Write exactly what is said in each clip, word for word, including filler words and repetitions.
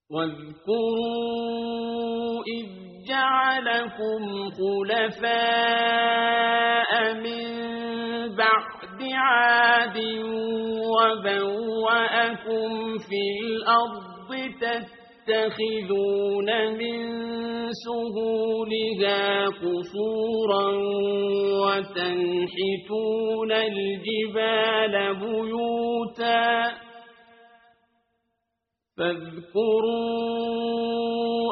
واذكروا إذ جعلكم خلفاء من بعد عاد وبوأكم في الأرض تتخذون من سهولها قصورا وتنحتون الجبال بيوتا فاذكروا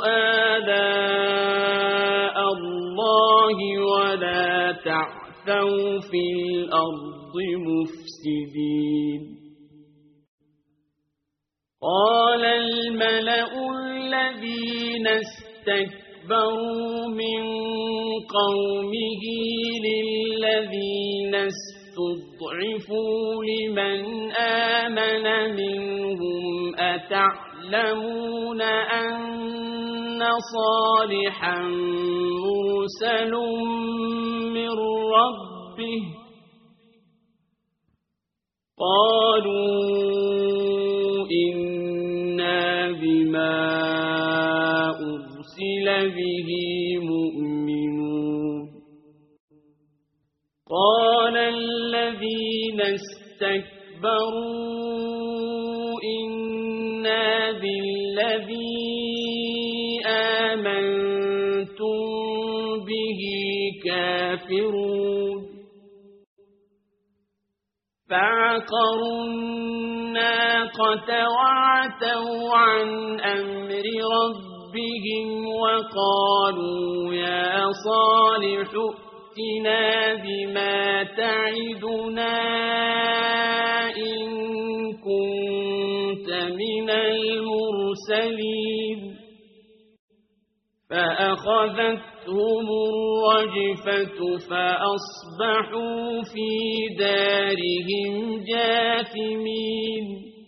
آلاء الله ولا تعثوا في الأرض مفسدين قال الملأ الذين استكبروا من قومه للذين استضعفوا لمن آمن منهم أتعلمون أن صالحا مرسل من ربه قالوا إنا بما أرسل به مؤمنون قال الذين استكبروا إنا بالذي آمنتم به كافرون فعقروا الناقة وعتوا عن أمر ربهم وقالوا يا صالح ائتنا بما تعدنا إن كنت من المرسلين فأخذتهم الرجفة فأصبحوا في دارهم جاثمين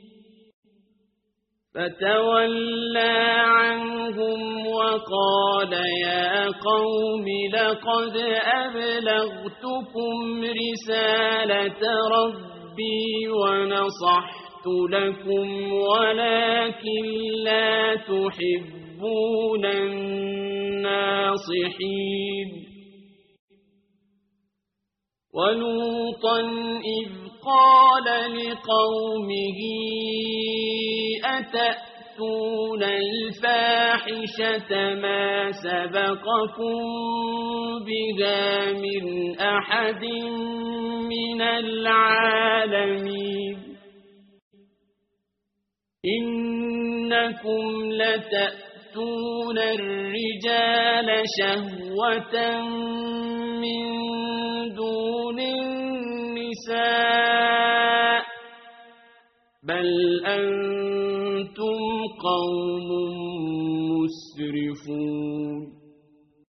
فتولى عنهم وقال يا قوم لقد أبلغتكم رسالة ربي ونصحت لكم ولكن لا تحبون الناصحين ولوطا إذ قال لقومه أتأتون الفاحشة ما سبقكم بها من أحد من العالمين إنكم لتأتون الرجال شهوة من دون النساء بل أنتم قوم مسرفون